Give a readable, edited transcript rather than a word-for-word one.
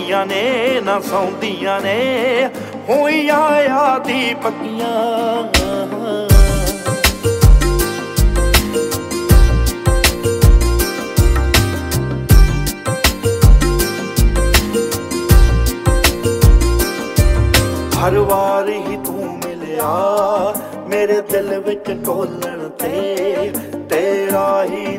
ਰੋਂਦੀਆਂ ਨੇ ਨਾ ਸੌਂਦੀਆਂ ਨੇ ਹੋਈਆਂ ਯਾਦੀ ਪੱਕੀਆਂ। हर वार ही तू मिलिया मेरे दिल विच ढोलण ते तेरा ही